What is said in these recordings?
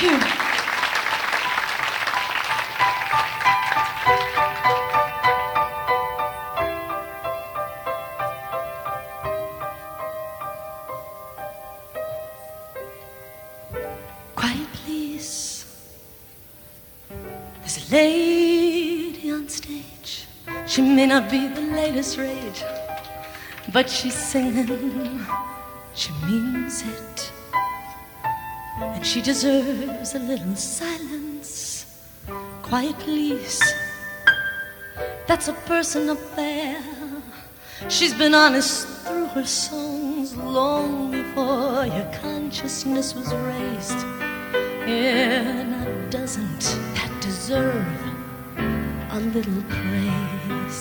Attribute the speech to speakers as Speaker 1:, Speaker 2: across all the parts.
Speaker 1: you. Quiet, please. There's a lady on stage. She may not be the latest rage, but she's singing. She means it. And she deserves a little silence. Quiet, please. That's a person up there. She's been honest through her songs long before your consciousness was raised. Yeah, now doesn't that deserve a little praise?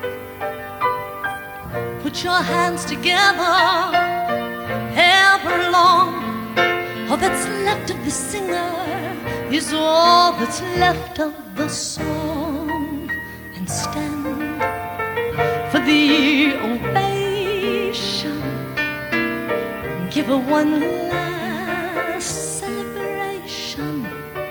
Speaker 1: Put your hands together, help her along. All that's left of the singer is all that's left of the song. And stand for the ovation. Give her one last celebration.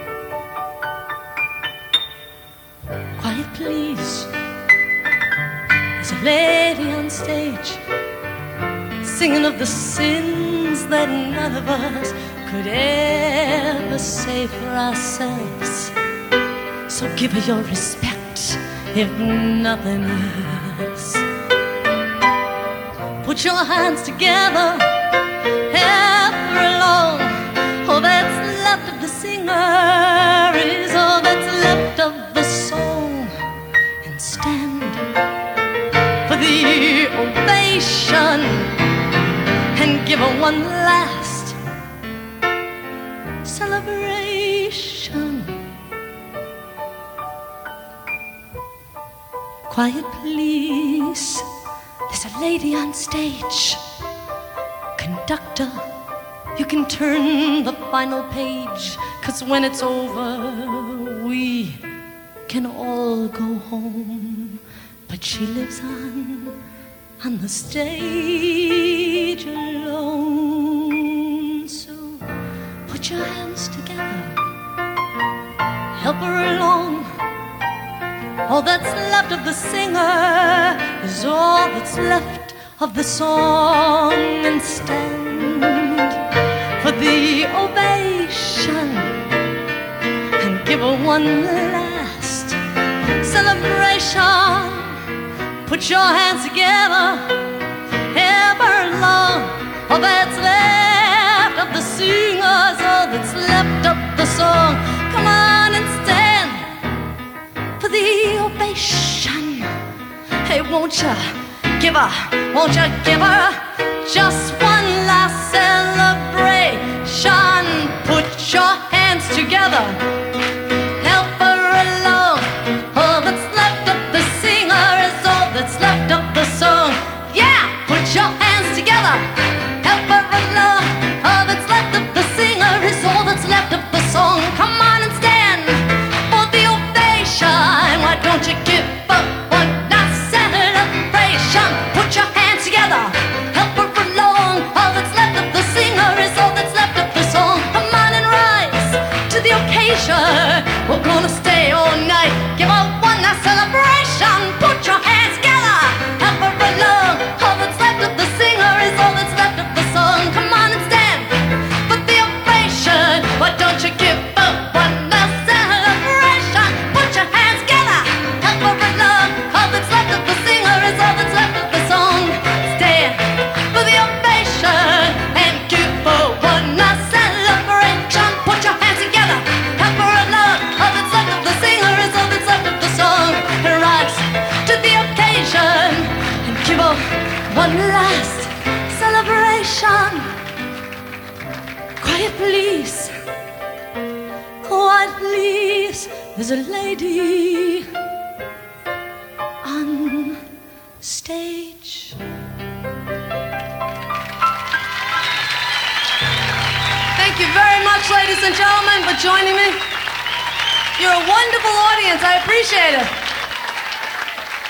Speaker 1: Quiet, please. There's a lady on stage singing of the sins that none of us could ever say for ourselves. So give her your respect, if nothing else. Put your hands together, help her along. All that's left of the singer is all that's left of the song. And stand for the ovation and give her one last celebration. Quiet, please. There's a lady on stage. Conductor, you can turn the final page, 'cause when it's over, we can all go home. But she lives on the stage alone. So put your hands together, help her along. All that's left of the singer is all that's left of the song. And stand for the ovation and give her one last celebration. Put your hands together, help her along. All that's left of the singers, all that's left of the song. Come on and stand for the ovation. Hey, won't you give her just one last celebration? Put your hands together, help her along. All that's left of the singer is all that's left of the song. Yeah, put your hands together, help her along. All that's left of the singer is all that's left of the song. Come on and stand for the ovation. Why don't you give up one last celebration? Put your hands together, help her along. All that's left of the singer is all that's left of the song. Come on and rise to the occasion. We're gonna stay all night. Give her one last celebration. Put your hands together, help her along. All that's left of the singer is all that's left of the song. Come on and stand for the ovation. Why don't you give up one last celebration? Put your hands together, help her along. All that's left of the singer is all that's left of the song. Stand for the ovation and give her one last celebration. Put your hands together, help her along. All that's left of the singer is all that's left of the song. Rise to the occasion and give her one last celebration. Quiet, please. Quiet, please. There's a lady on stage. Thank you very much, ladies and gentlemen, for joining me. You're a wonderful audience. I appreciate it.